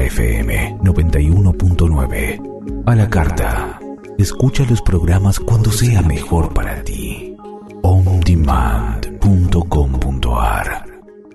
FM 91.9. A la carta. Escucha los programas cuando sea mejor para ti. ondemand.com.ar.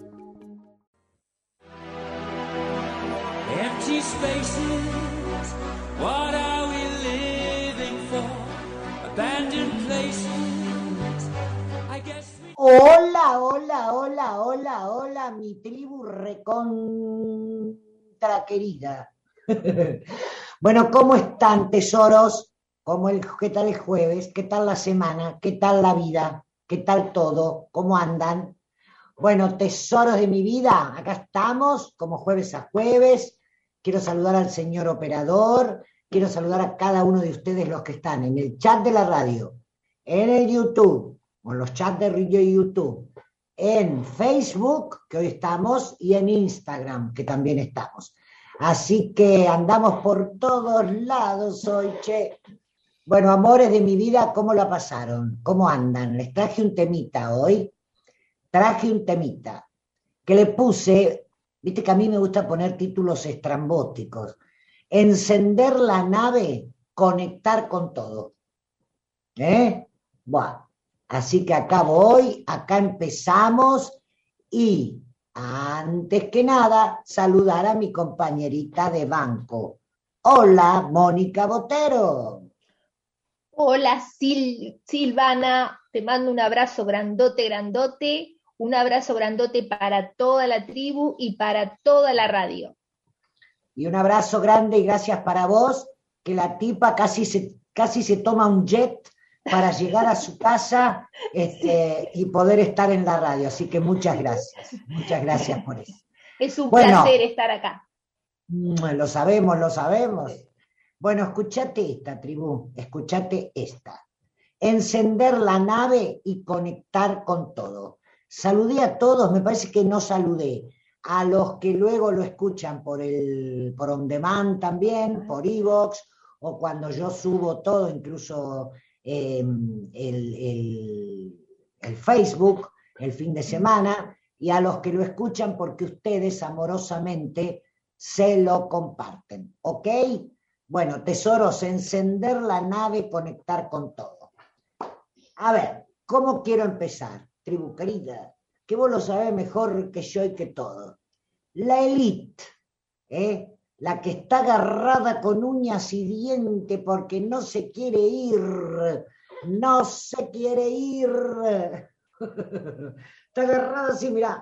Empty spaces, what are we living for? Abandoned places, I guess we... Hola, hola, hola, hola, hola, mi tribu recontra querida. Bueno, ¿cómo están, tesoros? ¿Qué tal el jueves? ¿Qué tal la semana? ¿Qué tal la vida? ¿Qué tal todo? ¿Cómo andan? Bueno, tesoros de mi vida, acá estamos, como jueves a jueves. Quiero saludar al señor operador, quiero saludar a cada uno de ustedes los que están en el chat de la radio, en el YouTube, o en los chats de radio y YouTube, en Facebook, que hoy estamos, y en Instagram, que también estamos. Así que andamos por todos lados hoy, che. Bueno, amores de mi vida, ¿cómo la pasaron? ¿Cómo andan? Les traje un temita hoy. Traje un temita que le puse, viste que a mí me gusta poner títulos estrambóticos. Encender la nave, conectar con todo. Bueno, así que acá voy, acá empezamos y antes que nada saludar a mi compañerita de banco. Hola, Mónica Botero. Hola Silvana, te mando un abrazo grandote, grandote, un abrazo grandote para toda la tribu y para toda la radio. Y un abrazo grande y gracias para vos, que la tipa casi se toma un jet para llegar a su casa y poder estar en la radio. Así que muchas gracias por eso. Es un placer estar acá. Lo sabemos, lo sabemos. Bueno, escuchate esta, tribu, escuchate esta. Encender la nave y conectar con todo. Saludé a todos, me parece que no saludé. A los que luego lo escuchan por on demand también, por iVoox, o cuando yo subo todo, incluso el Facebook, el fin de semana, y a los que lo escuchan porque ustedes amorosamente se lo comparten, ¿ok? Bueno, tesoros, encender la nave, conectar con todo. A ver, ¿cómo quiero empezar? Tribu querida, que vos lo sabés mejor que yo y que todo. La élite, la que está agarrada con uñas y dientes porque no se quiere ir. Está agarrada así, mirá.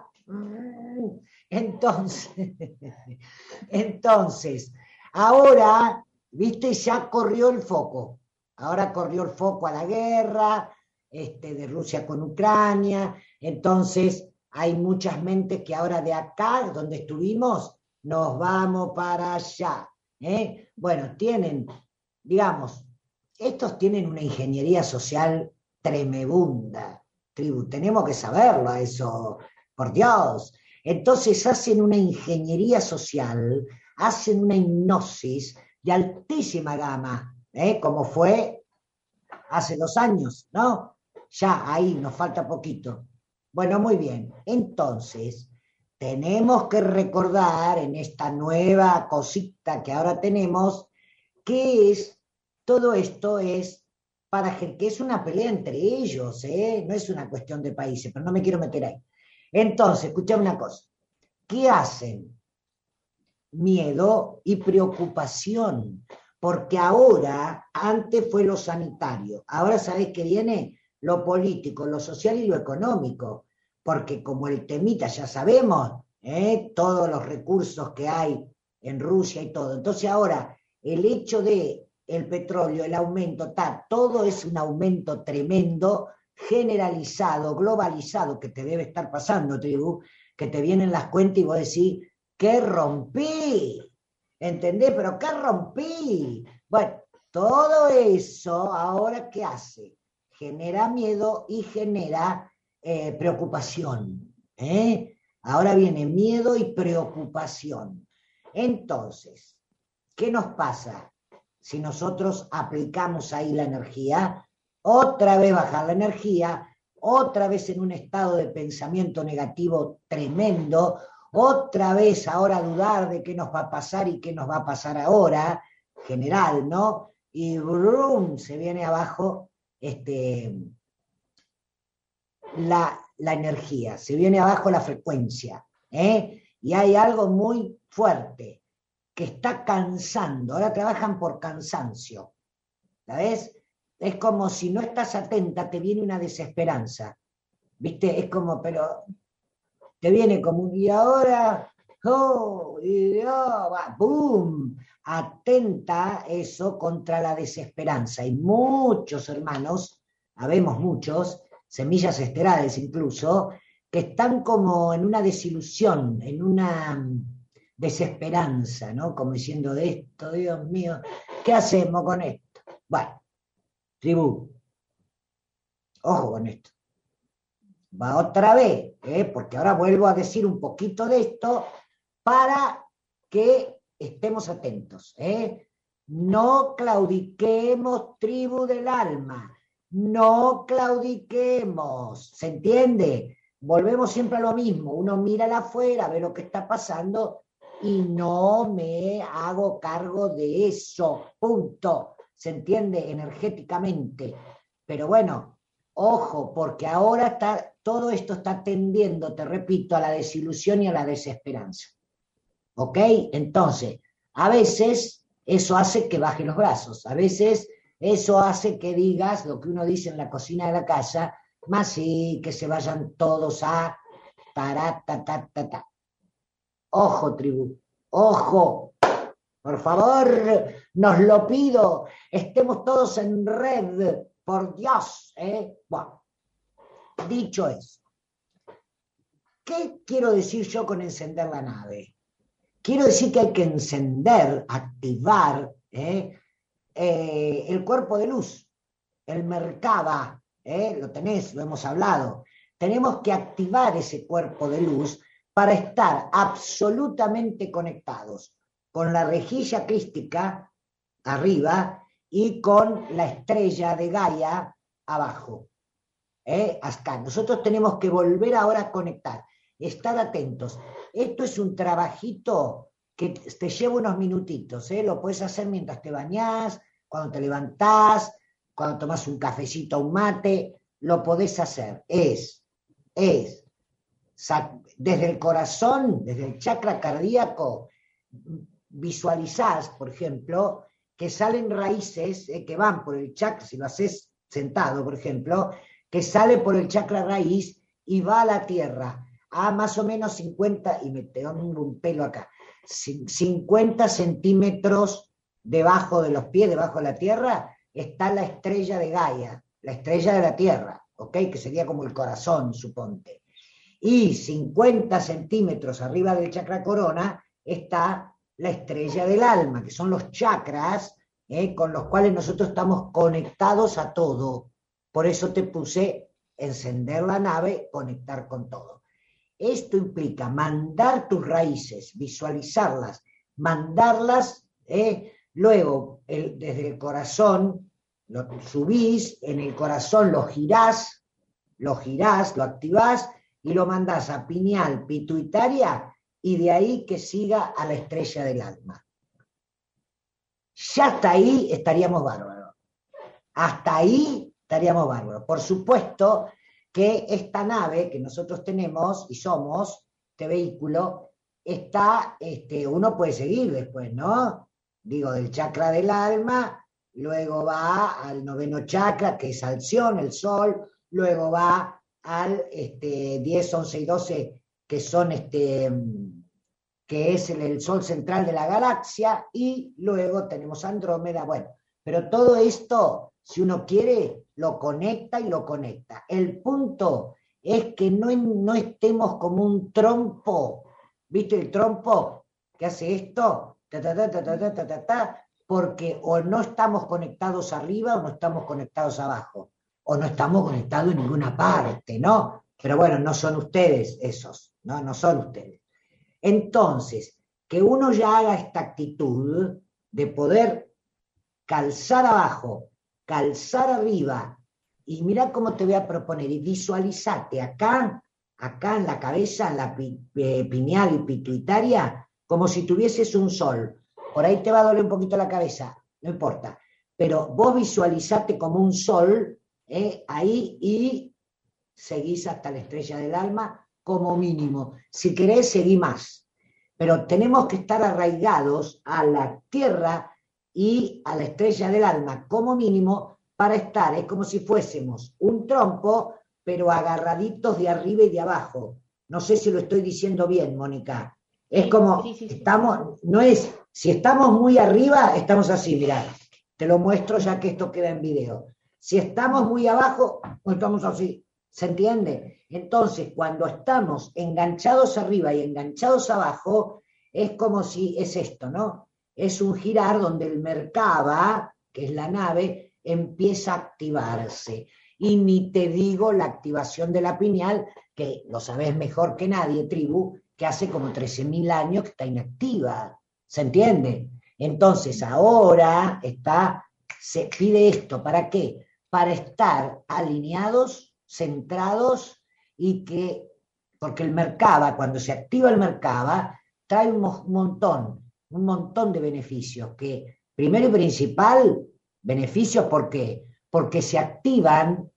Entonces, ahora... ¿Viste? Ya corrió el foco. Ahora corrió el foco a la guerra de Rusia con Ucrania. Entonces, hay muchas mentes que ahora de acá, donde estuvimos, nos vamos para allá. Bueno, estos tienen una ingeniería social tremenda. Tribu, tenemos que saberlo a eso, por Dios. Entonces, hacen una ingeniería social, hacen una hipnosis de altísima gama, como fue hace 2 años, ¿no? Ya ahí nos falta poquito. Bueno, muy bien. Entonces, tenemos que recordar en esta nueva cosita que ahora tenemos, que es, todo esto es para que es una pelea entre ellos, no es una cuestión de países, pero no me quiero meter ahí. Entonces, escuchame una cosa. ¿Qué hacen? Miedo y preocupación, porque ahora, antes fue lo sanitario, ahora ¿sabés qué viene? Lo político, lo social y lo económico, porque como el temita ya sabemos, todos los recursos que hay en Rusia y todo, entonces ahora el hecho de el petróleo, el aumento, todo es un aumento tremendo, generalizado, globalizado, que te debe estar pasando, tribu, que te vienen las cuentas y vos decís, ¿qué rompí? ¿Entendés? ¿Pero qué rompí? Bueno, todo eso, ¿ahora qué hace? Genera miedo y genera preocupación. Ahora viene miedo y preocupación. Entonces, ¿qué nos pasa si nosotros aplicamos ahí la energía? Otra vez bajar la energía, otra vez en un estado de pensamiento negativo tremendo, otra vez ahora dudar de qué nos va a pasar y qué nos va a pasar ahora, general, ¿no? Y brum, se viene abajo la energía, se viene abajo la frecuencia, ¿eh? Y hay algo muy fuerte que está cansando. Ahora trabajan por cansancio, ¿sabes? Es como si no estás atenta, te viene una desesperanza, ¿viste? Es como, pero te viene como, y ahora, oh, y oh, va, boom, atenta eso contra la desesperanza. Y muchos hermanos, habemos muchos, semillas estelares incluso, que están como en una desilusión, en una desesperanza, ¿no? Como diciendo, de esto, Dios mío, ¿qué hacemos con esto? Bueno, tribu, ojo con esto. Va otra vez, porque ahora vuelvo a decir un poquito de esto para que estemos atentos. No claudiquemos, tribu del alma, no claudiquemos, ¿se entiende? Volvemos siempre a lo mismo, uno mira afuera, ve lo que está pasando y no me hago cargo de eso, punto, ¿se entiende? Energéticamente, pero bueno, ojo, porque ahora todo esto está tendiendo, te repito, a la desilusión y a la desesperanza. ¿Ok? Entonces, a veces eso hace que baje los brazos, a veces eso hace que digas lo que uno dice en la cocina de la casa, más sí, que se vayan todos a ta. Ojo, tribu, ojo, por favor, nos lo pido, estemos todos en red, por Dios, Bueno, dicho eso, ¿qué quiero decir yo con encender la nave? Quiero decir que hay que encender, activar el cuerpo de luz, el Merkaba, lo tenés, lo hemos hablado. Tenemos que activar ese cuerpo de luz para estar absolutamente conectados con la rejilla crística arriba y con la estrella de Gaia abajo. Hasta nosotros tenemos que volver ahora a conectar, estar atentos. Esto es un trabajito que te lleva unos minutitos, lo puedes hacer mientras te bañás, cuando te levantás, cuando tomás un cafecito, un mate, lo podés hacer. Es desde el corazón, desde el chakra cardíaco, visualizás, por ejemplo, que salen raíces que van por el chakra, si lo haces sentado, por ejemplo, que sale por el chakra raíz y va a la tierra, a más o menos 50, y me tengo un pelo acá, 50 centímetros debajo de los pies, debajo de la tierra, está la estrella de Gaia, la estrella de la tierra, ¿ok? Que sería como el corazón, suponte. Y 50 centímetros arriba del chakra corona está la estrella del alma, que son los chakras con los cuales nosotros estamos conectados a todo. Por eso te puse encender la nave, conectar con todo. Esto implica mandar tus raíces, visualizarlas, mandarlas, luego desde el corazón lo subís, en el corazón lo girás, lo activás y lo mandás a pineal, pituitaria, y de ahí que siga a la estrella del alma. Ya hasta ahí estaríamos bárbaros. Hasta ahí estaríamos bárbaros. Por supuesto que esta nave que nosotros tenemos y somos, este vehículo, está, uno puede seguir después, ¿no? Digo, del chakra del alma, luego va al 9º chakra, que es Alción, el sol, luego va al 10, 11 y 12, que son que es el sol central de la galaxia, y luego tenemos Andrómeda, bueno, pero todo esto, si uno quiere, lo conecta y lo conecta. El punto es que no estemos como un trompo, ¿viste el trompo que hace esto? Porque o no estamos conectados arriba o no estamos conectados abajo, o no estamos conectados en ninguna parte, ¿no? Pero bueno, no son ustedes esos, no son ustedes. Entonces, que uno ya haga esta actitud de poder calzar abajo, calzar arriba, y mira cómo te voy a proponer, y visualizate acá acá en la cabeza, en la pineal y pituitaria, como si tuvieses un sol. Por ahí te va a doler un poquito la cabeza, no importa. Pero vos visualizate como un sol ahí y seguís hasta la estrella del alma como mínimo. Si querés, seguí más. Pero tenemos que estar arraigados a la tierra y a la estrella del alma como mínimo para estar. Es como si fuésemos un trompo, pero agarraditos de arriba y de abajo. No sé si lo estoy diciendo bien, Mónica. Es como, estamos, no es, si estamos muy arriba, estamos así, mirá. Te lo muestro ya que esto queda en video. Si estamos muy abajo, estamos así. ¿Se entiende? Entonces, cuando estamos enganchados arriba y enganchados abajo, es como si es esto, ¿no? Es un girar donde el Merkaba, que es la nave, empieza a activarse. Y ni te digo la activación de la pineal, que lo sabés mejor que nadie, tribu, que hace como 13.000 años que está inactiva. ¿Se entiende? Entonces, ahora se pide esto, ¿para qué? Para estar alineados, centrados y porque el Merkaba, cuando se activa el Merkaba, trae un montón de beneficios, que primero y principal, beneficios, ¿por qué? Porque se activan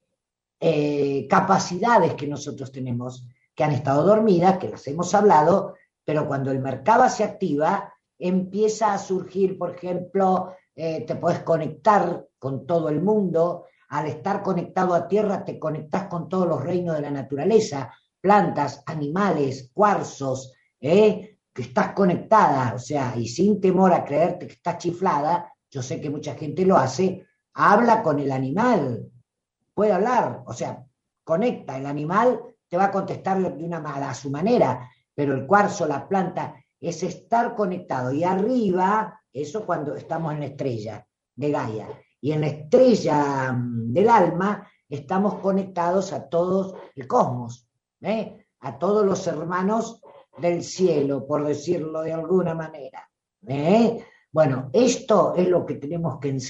capacidades que nosotros tenemos, que han estado dormidas, que las hemos hablado, pero cuando el Merkaba se activa, empieza a surgir, por ejemplo, te puedes conectar con todo el mundo. Al estar conectado a tierra, te conectás con todos los reinos de la naturaleza, plantas, animales, cuarzos, que estás conectada, o sea, y sin temor a creerte que estás chiflada, yo sé que mucha gente lo hace, habla con el animal, puede hablar, o sea, conecta, el animal te va a contestar de a su manera, pero el cuarzo, la planta, es estar conectado, y arriba, eso cuando estamos en la estrella de Gaia, y en la estrella del alma estamos conectados a todos el cosmos, a todos los hermanos del cielo, por decirlo de alguna manera. Bueno, esto es lo que tenemos que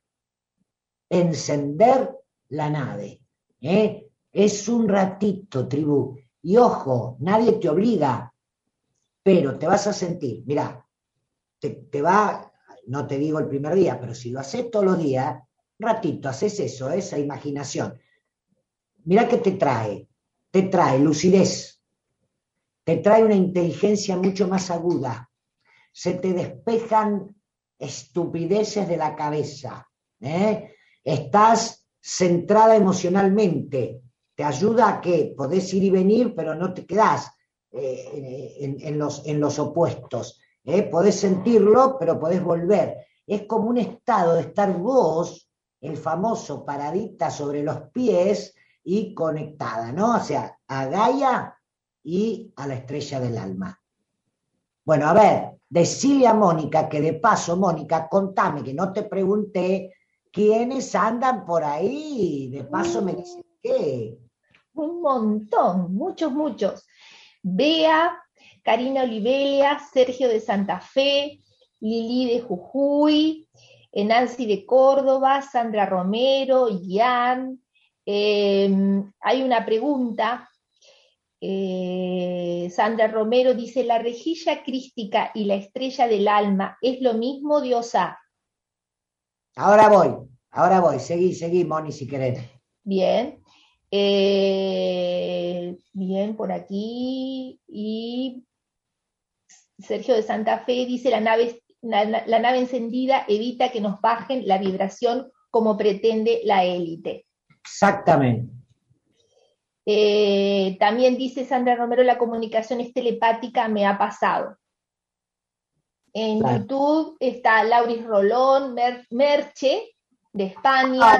encender la nave. Es un ratito, tribu, y ojo, nadie te obliga, pero te vas a sentir, mirá, te va, no te digo el primer día, pero si lo haces todos los días, un ratito, haces eso, esa imaginación. Mirá que te trae lucidez, te trae una inteligencia mucho más aguda, se te despejan estupideces de la cabeza, estás centrada emocionalmente, te ayuda a que podés ir y venir, pero no te quedás en los opuestos. Podés sentirlo, pero podés volver. Es como un estado de estar vos, el famoso paradita sobre los pies y conectada, ¿no? O sea, a Gaia y a la estrella del alma. Bueno, a ver, decile a Mónica, que de paso, Mónica, contame, que no te pregunté quiénes andan por ahí, de paso me dicen qué. Un montón, muchos. Bea, Karina Olivelia, Sergio de Santa Fe, Lili de Jujuy, Nancy de Córdoba, Sandra Romero, Ian. Hay una pregunta. Sandra Romero dice: ¿la rejilla crística y la estrella del alma es lo mismo, diosa? Ahora voy, seguí, Moni, si querés. Bien. Bien, por aquí. Y Sergio de Santa Fe dice: la nave encendida evita que nos bajen la vibración como pretende la élite. Exactamente. También dice Sandra Romero: la comunicación es telepática, me ha pasado. En YouTube está Lauris Rolón, Merche, de España.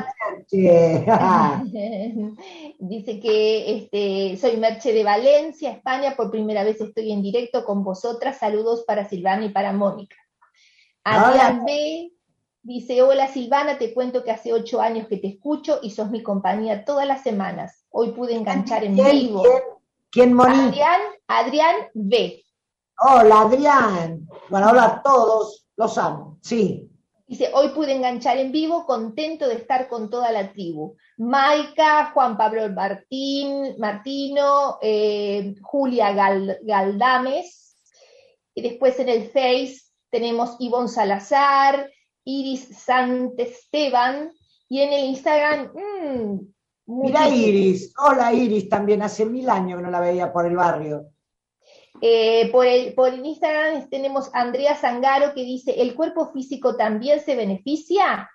Dice que soy Merche de Valencia, España, por primera vez estoy en directo con vosotras. Saludos para Silvana y para Mónica. Adrián B. dice: hola Silvana, te cuento que hace 8 años que te escucho y sos mi compañía todas las semanas. Hoy pude enganchar en vivo. ¿Quién, Mónica? Adrián B. Hola, Adrián. Bueno, hola a todos, los amo, sí. Dice, hoy pude enganchar en vivo, contento de estar con toda la tribu. Maika, Juan Pablo Martino, Julia Galdames. Y después en el Face tenemos Ivonne Salazar, Iris Santesteban. Y en el Instagram, Mira Iris, hola Iris, también hace 1000 años que no la veía por el barrio. Por el Instagram tenemos a Andrea Zangaro que dice, ¿el cuerpo físico también se beneficia?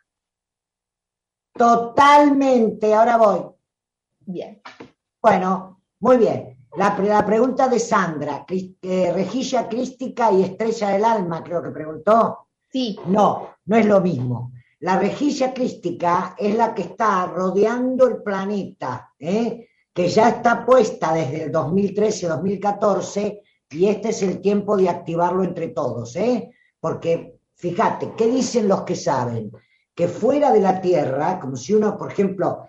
Totalmente, ahora voy. Bien. Bueno, muy bien. La pregunta de Sandra, rejilla crística y estrella del alma, creo que preguntó. Sí. No, no es lo mismo. La rejilla crística es la que está rodeando el planeta, que ya está puesta desde el 2013-2014, y este es el tiempo de activarlo entre todos, porque fíjate, ¿qué dicen los que saben? Que fuera de la Tierra, como si uno, por ejemplo,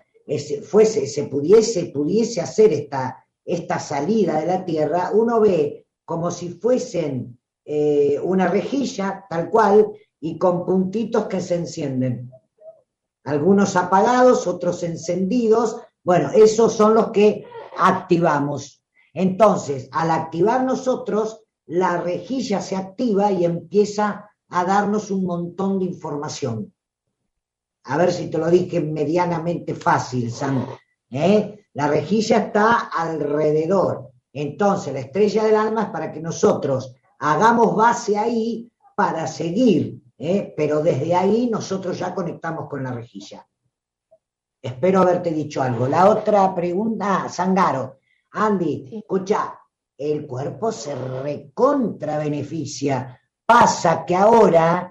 pudiese hacer esta salida de la Tierra, uno ve como si fuesen una rejilla, tal cual, y con puntitos que se encienden. Algunos apagados, otros encendidos. Bueno, esos son los que activamos. Entonces, al activar nosotros, la rejilla se activa y empieza a darnos un montón de información. A ver si te lo dije medianamente fácil, Sam. La rejilla está alrededor. Entonces, la estrella del alma es para que nosotros hagamos base ahí para seguir, pero desde ahí nosotros ya conectamos con la rejilla. Espero haberte dicho algo. La otra pregunta, Zangaro. Andy, sí. Escucha, el cuerpo se recontra beneficia. Pasa que ahora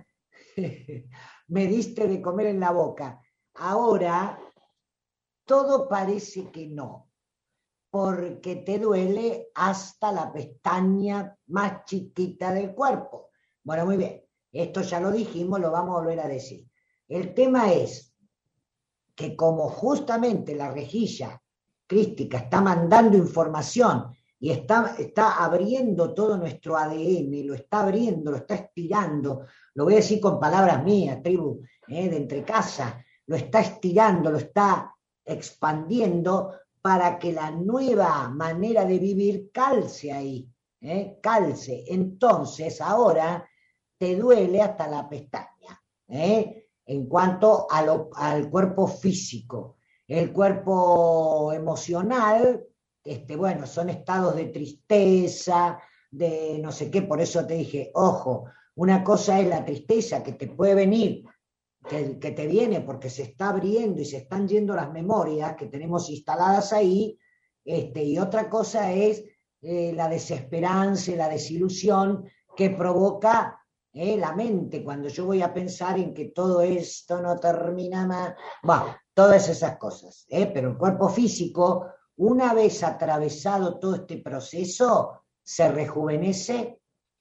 me diste de comer en la boca. Ahora todo parece que no, porque te duele hasta la pestaña más chiquita del cuerpo. Bueno, muy bien, esto ya lo dijimos, lo vamos a volver a decir. El tema es que como justamente la rejilla crística está mandando información y está abriendo todo nuestro ADN, lo está abriendo, lo está estirando, lo voy a decir con palabras mías, tribu, de entre casa, lo está estirando, lo está expandiendo para que la nueva manera de vivir calce ahí, calce. Entonces ahora te duele hasta la pestaña, en cuanto al cuerpo físico. El cuerpo emocional, bueno, son estados de tristeza, de no sé qué, por eso te dije, ojo, una cosa es la tristeza que te puede venir, que te viene porque se está abriendo y se están yendo las memorias que tenemos instaladas ahí, y otra cosa es la desesperanza, la desilusión que provoca la mente, cuando yo voy a pensar en que todo esto no termina más, bueno, todas esas cosas, pero el cuerpo físico, una vez atravesado todo este proceso, se rejuvenece,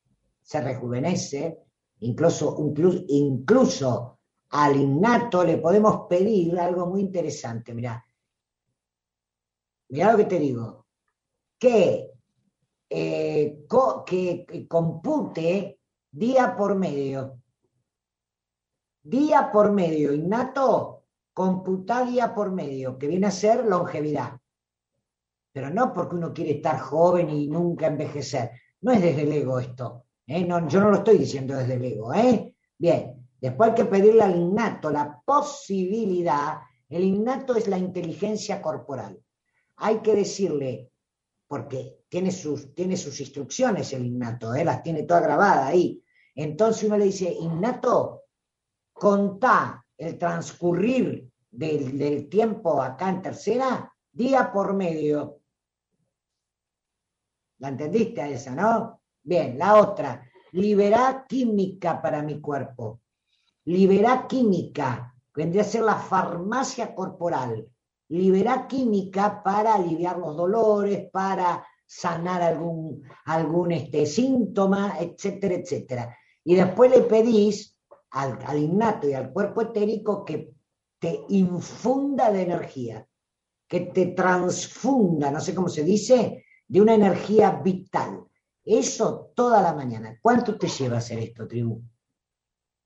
incluso al innato le podemos pedir algo muy interesante, mirá lo que te digo, que compute día por medio, innato, computar día por medio, que viene a ser longevidad. Pero no porque uno quiere estar joven y nunca envejecer. No es desde el ego esto. No, yo no lo estoy diciendo desde el ego. Bien, después hay que pedirle al innato la posibilidad. El innato es la inteligencia corporal. Hay que decirle, porque tiene sus instrucciones el innato, las tiene todas grabadas ahí. Entonces uno le dice, innato, contá el transcurrir del tiempo acá en tercera, día por medio. ¿La entendiste a esa, no? Bien, la otra, liberá química para mi cuerpo. Liberá química, vendría a ser la farmacia corporal. Liberá química para aliviar los dolores, para sanar algún síntoma, etcétera, etcétera. Y después le pedís al innato y al cuerpo etérico que te infunda de energía, que te transfunda, no sé cómo se dice, de una energía vital. Eso toda la mañana. ¿Cuánto te lleva hacer esto, tribu?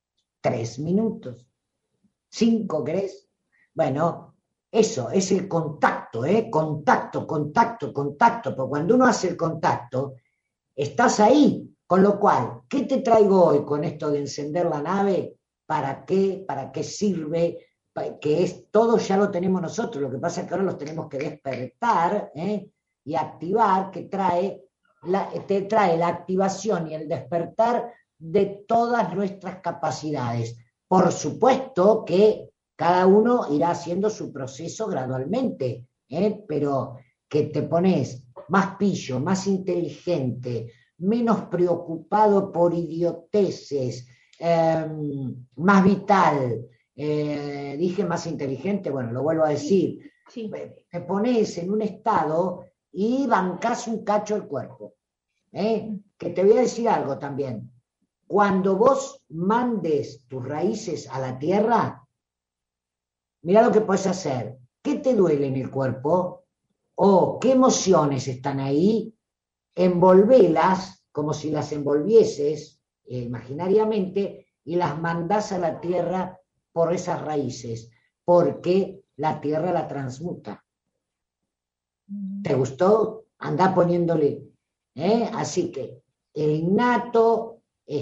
3 minutos. 5, ¿querés? Bueno, eso es el contacto, contacto, contacto, contacto, porque cuando uno hace el contacto, estás ahí, con lo cual, ¿qué te traigo hoy con esto de encender la nave? ¿Para qué? ¿Para qué sirve? Que es todo ya lo tenemos nosotros, lo que pasa es que ahora los tenemos que despertar y activar, que te trae la activación y el despertar de todas nuestras capacidades. Por supuesto que cada uno irá haciendo su proceso gradualmente, pero que te pones más pillo, más inteligente, menos preocupado por idioteces, más vital, dije más inteligente, bueno, lo vuelvo a decir, Sí. te pones en un estado y bancás un cacho el cuerpo. Que te voy a decir algo también. Cuando vos mandes tus raíces a la tierra, mira lo que puedes hacer. ¿Qué te duele en el cuerpo? ¿O qué emociones están ahí? Envolvelas como si las envolvieses imaginariamente y las mandás a la tierra por esas raíces, porque la tierra la transmuta. ¿Te gustó? Andá poniéndole. Así que el innato,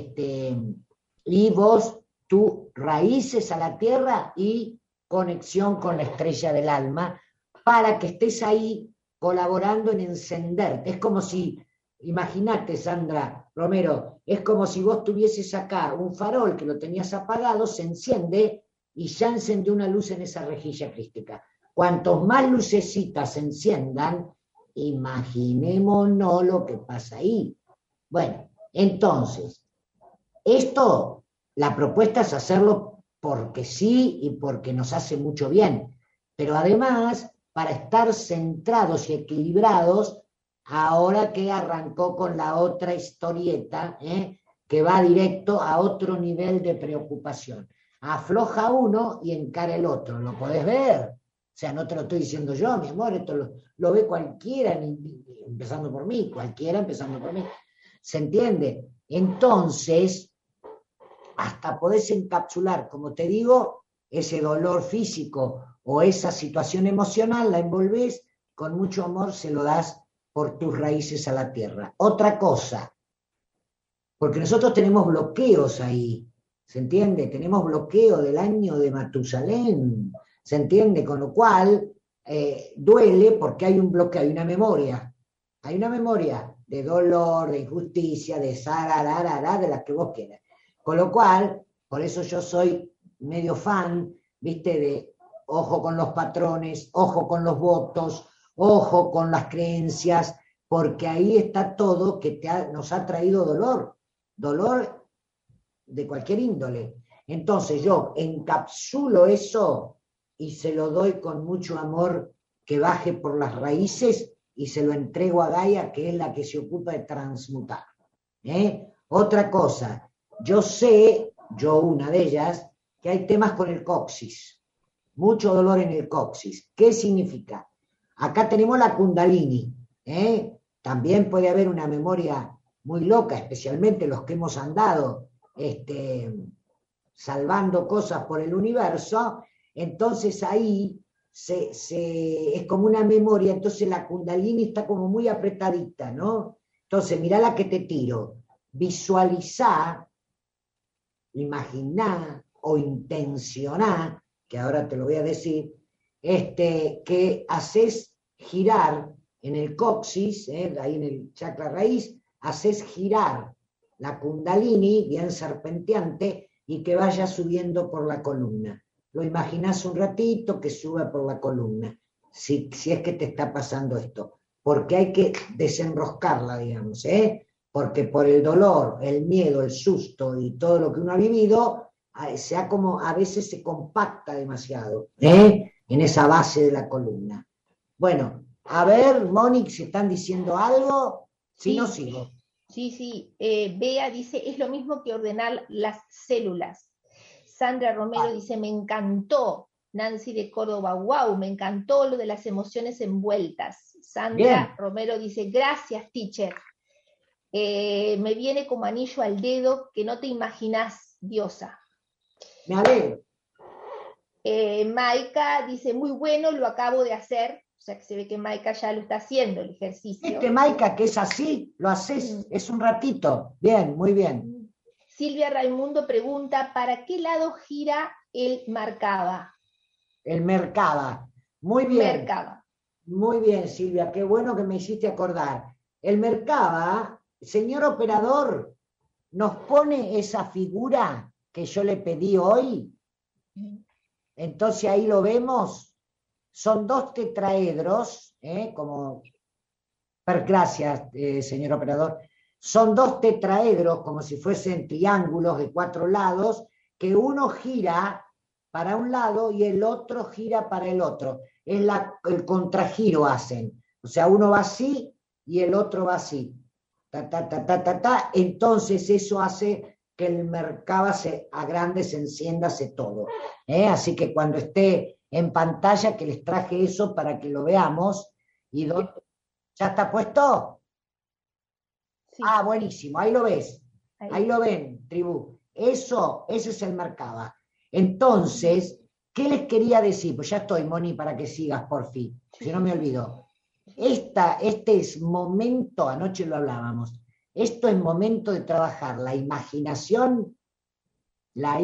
y vos, tú raíces a la tierra y conexión con la estrella del alma, para que estés ahí colaborando en encenderte. Es como si, imagínate, Sandra Romero, es como si vos tuvieses acá un farol que lo tenías apagado, se enciende y ya encendió una luz en esa rejilla crística. Cuantos más lucecitas se enciendan, imaginémonos lo que pasa ahí. Bueno, entonces, esto, la propuesta es hacerlo porque sí y porque nos hace mucho bien, pero además para estar centrados y equilibrados, ahora que arrancó con la otra historieta, que va directo a otro nivel de preocupación. Afloja uno y encara el otro, ¿lo podés ver? O sea, no te lo estoy diciendo yo, mi amor, esto lo ve cualquiera, empezando por mí, cualquiera empezando por mí. ¿Se entiende? Entonces, hasta podés encapsular, como te digo, ese dolor físico o esa situación emocional, la envolvés, con mucho amor se lo das por tus raíces a la tierra. Otra cosa, porque nosotros tenemos bloqueos ahí, ¿se entiende? Tenemos bloqueo del año de Matusalén, ¿se entiende? Con lo cual, duele porque hay un bloqueo, hay una memoria de dolor, de injusticia, de sarararara, de la que vos quieras. Con lo cual, por eso yo soy medio fan, viste, de ojo con los patrones, ojo con los votos, ojo con las creencias, porque ahí está todo que nos ha traído dolor de cualquier índole. Entonces yo encapsulo eso y se lo doy con mucho amor que baje por las raíces y se lo entrego a Gaia, que es la que se ocupa de transmutar. Otra cosa, yo sé, una de ellas, que hay temas con el coxis, mucho dolor en el coxis. ¿Qué significa? Acá tenemos la Kundalini, también puede haber una memoria muy loca, especialmente los que hemos andado salvando cosas por el universo, entonces ahí es como una memoria, entonces la Kundalini está como muy apretadita, ¿no? Entonces, mirá la que te tiro, visualizá, imaginá o intencioná, que ahora te lo voy a decir, que haces girar en el coxis, ahí en el chakra raíz, haces girar la Kundalini, bien serpenteante, y que vaya subiendo por la columna. Lo imaginás un ratito que suba por la columna, si es que te está pasando esto, porque hay que desenroscarla, digamos, porque por el dolor, el miedo, el susto y todo lo que uno ha vivido, como a veces se compacta demasiado, en esa base de la columna. Bueno, a ver, Mónica, si están diciendo algo, si no sigo. Sí, Bea dice, es lo mismo que ordenar las células. Sandra Romero dice, me encantó. Nancy de Córdoba, wow, me encantó lo de las emociones envueltas. Sandra Romero dice, gracias, teacher. Me viene como anillo al dedo que no te imaginás, diosa. Me alegro. Maika dice, muy bueno, lo acabo de hacer. O sea que se ve que Maika ya lo está haciendo, el ejercicio. Maika, que es así, lo haces, es un ratito. Bien, muy bien. Silvia Raimundo pregunta, ¿para qué lado gira el Mercaba? El Mercaba. Muy bien. Mercaba. Muy bien, Silvia, qué bueno que me hiciste acordar. El Mercaba, señor operador, nos pone esa figura que yo le pedí hoy. Entonces ahí lo vemos. Son 2 tetraedros, gracias, señor operador. Son 2 tetraedros, como si fuesen triángulos de 4 lados, que uno gira para un lado y el otro gira para el otro. Es el contragiro hacen. O sea, uno va así y el otro va así. Ta, ta, ta, ta, ta, ta. Entonces eso hace que el Mercaba se agrande, se encienda, se todo. Así que cuando esté en pantalla, que les traje eso para que lo veamos. ¿Ya está puesto? Sí. Ah, buenísimo, ahí lo ves. Ahí lo ven, tribu. Ese es el Mercaba. Entonces, ¿qué les quería decir? Pues ya estoy, Moni, para que sigas, por fin. Si no me olvido. Este es momento, anoche lo hablábamos, esto es momento de trabajar la imaginación, la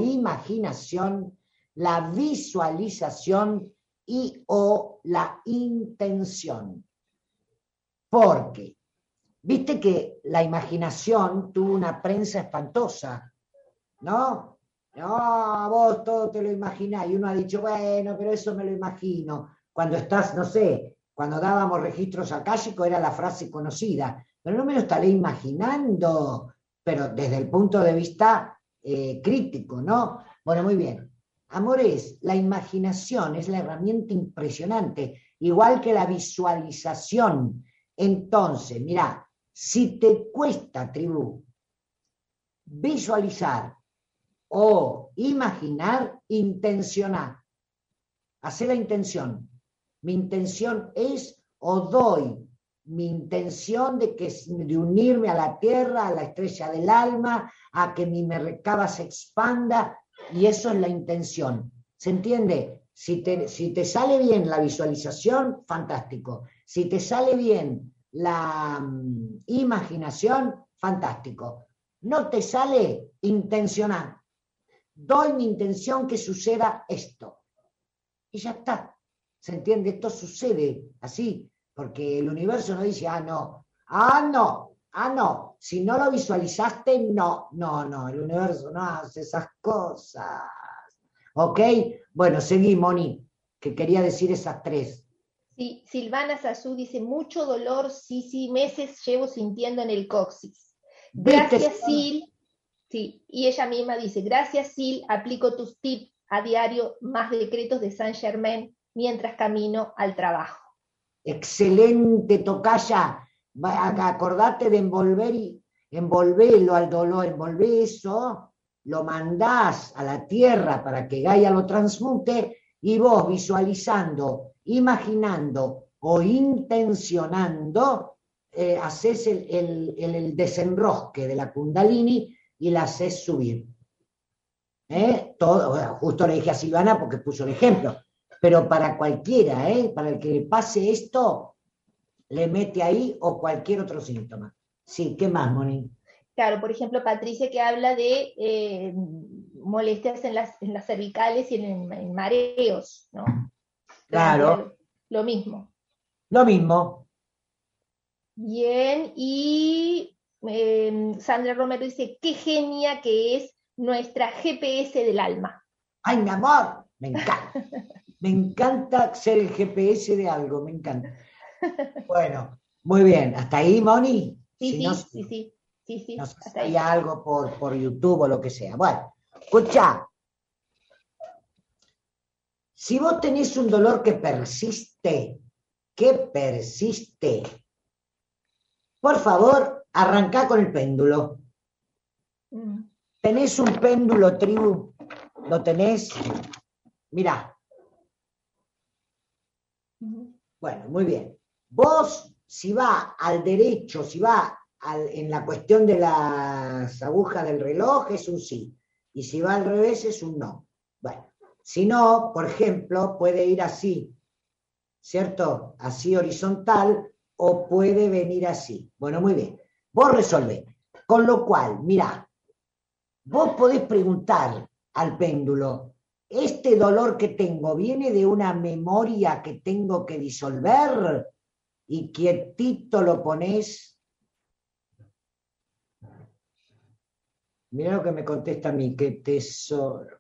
visualización o la intención. Porque, viste que la imaginación tuvo una prensa espantosa, ¿no? No, vos todo te lo imaginás. Y uno ha dicho, bueno, pero eso me lo imagino. Cuando estás, no sé, cuando dábamos registros acálicos era la frase conocida, pero no me lo estaré imaginando, pero desde el punto de vista crítico, ¿no? Bueno, muy bien. Amores, la imaginación es la herramienta impresionante, igual que la visualización. Entonces, mirá, si te cuesta, tribu, visualizar o imaginar, intencionar. Hacé la intención. Mi intención es, o doy mi intención de unirme a la tierra, a la estrella del alma, a que mi Merkaba se expanda, y eso es la intención. ¿Se entiende? Si te sale bien la visualización, fantástico. Si te sale bien la imaginación, fantástico. No te sale, intencionar. Doy mi intención que suceda esto. Y ya está. ¿Se entiende? Esto sucede así, porque el universo no dice, no. Si no lo visualizaste, no. El universo no hace esas cosas. ¿Ok? Bueno, seguí, Moni, que quería decir esas 3. Sí, Silvana Sazú dice, mucho dolor, sí, meses llevo sintiendo en el coxis. Gracias, Sil. Sí, y ella misma dice, gracias, Sil, aplico tus tips a diario, más decretos de Saint Germain mientras camino al trabajo. Excelente, tocaya. Acordate de envolverlo al dolor, envolver eso, lo mandás a la tierra para que Gaia lo transmute, y vos visualizando, imaginando o intencionando, haces el desenrosque de la Kundalini y la haces subir. Todo, justo le dije a Silvana porque puso el ejemplo, pero para cualquiera, para el que le pase esto, le mete ahí, o cualquier otro síntoma. Sí, ¿qué más, Moni? Claro, por ejemplo, Patricia, que habla de molestias en las cervicales y en mareos, ¿no? Claro. Lo mismo. Lo mismo. Bien, y Sandra Romero dice, qué genia que es nuestra GPS del alma. ¡Ay, mi amor! Me encanta. Me encanta ser el GPS de algo, me encanta. Bueno, muy bien. ¿Hasta ahí, Moni? Sí. No sé si hay algo por YouTube o lo que sea. Bueno, escucha. Si vos tenés un dolor que persiste, por favor, arrancá con el péndulo. ¿Tenés un péndulo, tribu? ¿Lo tenés? Mirá. Bueno, muy bien. Vos, si va al derecho, si va en la cuestión de las agujas del reloj, es un sí. Y si va al revés, es un no. Bueno, si no, por ejemplo, puede ir así, ¿cierto? Así horizontal, o puede venir así. Bueno, muy bien. Vos resolvés. Con lo cual, mirá, vos podés preguntar al péndulo, ¿este dolor que tengo viene de una memoria que tengo que disolver? Y quietito lo ponés. Mirá lo que me contesta a mí, qué tesoro.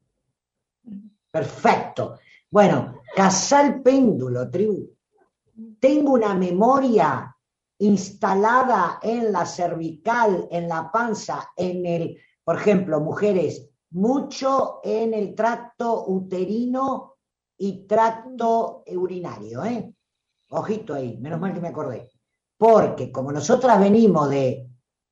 Perfecto. Bueno, cazá el péndulo, tribu. Tengo una memoria instalada en la cervical, en la panza, por ejemplo, mujeres, mucho en el tracto uterino y tracto urinario, ¿eh? Ojito ahí, menos mal que me acordé. Porque como nosotras venimos de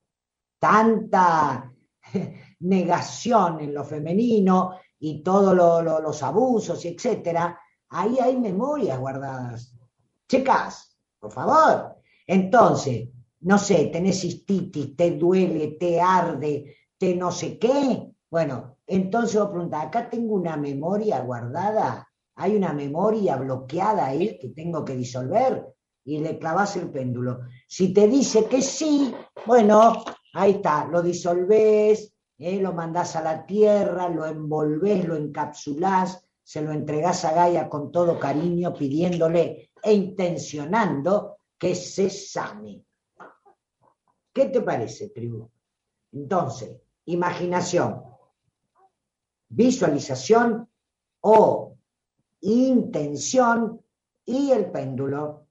tanta negación en lo femenino y todos los abusos, etcétera, ahí hay memorias guardadas. Chicas, por favor. Entonces, no sé, tenés cistitis, te duele, te arde, te no sé qué. Bueno, entonces vos preguntás, acá tengo una memoria guardada, hay una memoria bloqueada ahí que tengo que disolver, y le clavás el péndulo. Si te dice que sí, bueno, ahí está, lo disolvés, lo mandás a la tierra, lo envolvés, lo encapsulás, se lo entregás a Gaia con todo cariño, pidiéndole e intencionando que se sane. ¿Qué te parece, tribu? Entonces, imaginación, visualización o intención y el péndulo.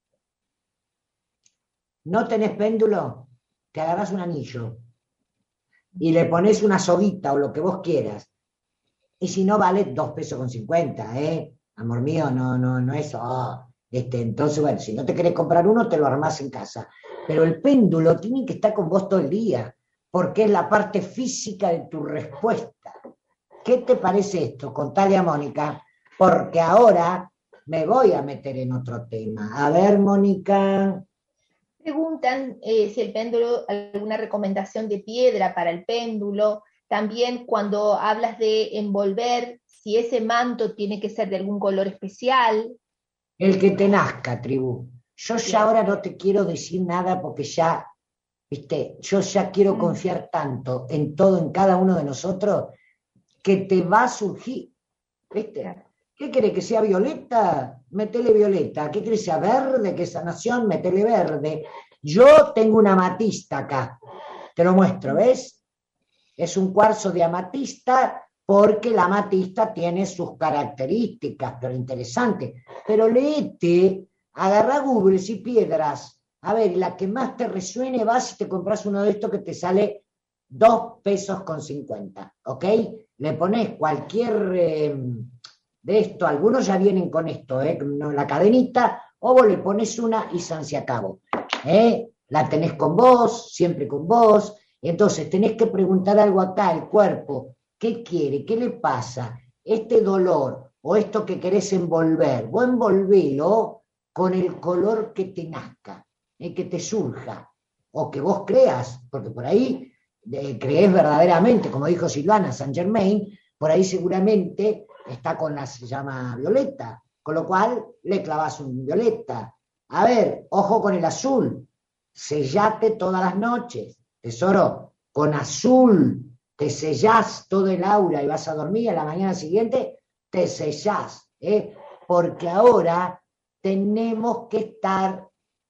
¿No tenés péndulo? Te agarrás un anillo y le pones una soguita o lo que vos quieras. Y si no, vale 2 pesos con 50, ¿eh? Amor mío, no es... entonces, bueno, si no te querés comprar uno, te lo armás en casa. Pero el péndulo tiene que estar con vos todo el día, porque es la parte física de tu respuesta. ¿Qué te parece esto? Contale a Mónica, porque ahora me voy a meter en otro tema. A ver, Mónica. Preguntan si el péndulo, alguna recomendación de piedra para el péndulo. También cuando hablas de envolver, si ese manto tiene que ser de algún color especial. El que te nazca, tribu. Yo ya ahora no te quiero decir nada porque ya, viste, yo ya quiero confiar tanto en todo, en cada uno de nosotros, que te va a surgir, viste. ¿Qué querés que sea violeta? Métele violeta. ¿Qué querés que sea verde? ¿Que sanación? Métele verde. Yo tengo una amatista acá. Te lo muestro, ¿ves? Es un cuarzo de amatista porque la amatista tiene sus características, pero interesante. Pero léete, agarrá Google y piedras. A ver, la que más te resuene, vas y te compras uno de estos que te sale 2 pesos con 50, ¿ok? Le pones cualquier... de esto, algunos ya vienen con esto, la cadenita, o vos le pones una y se acabó. La tenés con vos, siempre con vos, entonces tenés que preguntar algo acá, el cuerpo, ¿qué quiere? ¿Qué le pasa? Este dolor, o esto que querés envolver, vos envolvelo con el color que te nazca, que te surja, o que vos creas, porque por ahí creés verdaderamente, como dijo Silvana Saint Germain, por ahí seguramente está con se llama violeta, con lo cual le clavas un violeta. A ver, ojo con el azul, sellate todas las noches, tesoro, con azul, te sellás todo el aura y vas a dormir, a la mañana siguiente te sellás, porque ahora tenemos que estar,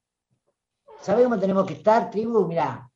¿sabés cómo tenemos que estar, tribu? Mirá.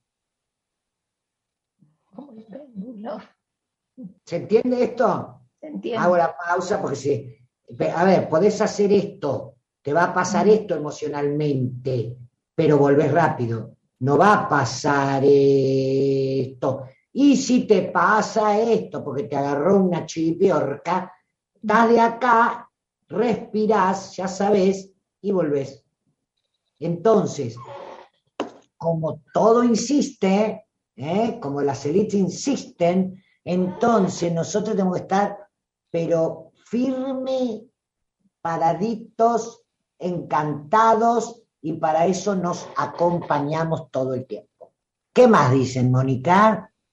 ¿Se entiende esto? Hago la pausa porque a ver, podés hacer esto, te va a pasar esto emocionalmente, pero volvés rápido, no va a pasar esto. Y si te pasa esto, porque te agarró una chiripiorca, estás de acá, respirás, ya sabés, y volvés. Entonces, como todo insiste, como las élites insisten, entonces nosotros tenemos que estar pero firme, paraditos, encantados, y para eso nos acompañamos todo el tiempo. ¿Qué más dicen, Mónica?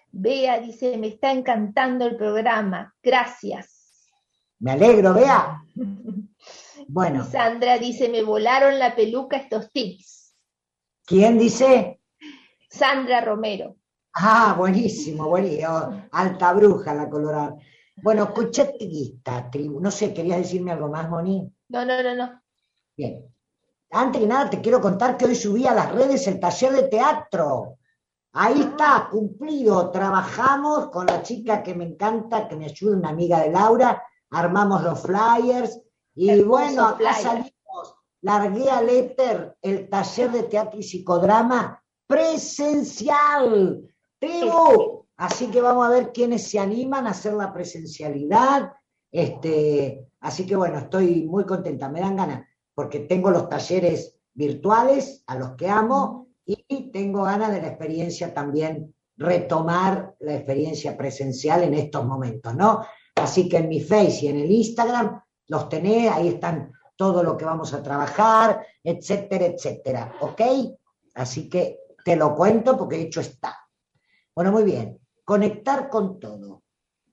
Bea dice, me está encantando el programa, gracias. Me alegro, Bea. Y Bueno, Sandra dice, me volaron la peluca estos tips. ¿quién dice? Sandra Romero. Ah, buenísimo, buenísimo. Alta bruja la colorada. Bueno, escuchate esta tribu. No sé, ¿querías decirme algo más, Moni? No. Bien. Antes que nada te quiero contar que hoy subí a las redes el taller de teatro. Ahí está, cumplido. Trabajamos con la chica que me encanta, que me ayuda, una amiga de Laura. Armamos los flyers. Y Hermoso bueno, acá flyer. salimos. Largué al éter el taller de teatro y psicodrama presencial. Tribu. Así que vamos a ver quiénes se animan a hacer la presencialidad. Así que bueno, estoy muy contenta, me dan ganas, porque tengo los talleres virtuales, a los que amo, y tengo ganas de la experiencia también, retomar la experiencia presencial en estos momentos, ¿no? Así que en mi Face y en el Instagram los tenés, ahí están todo lo que vamos a trabajar, etcétera, etcétera, ¿ok? Así que te lo cuento porque hecho está. Bueno, muy bien. Conectar con todo.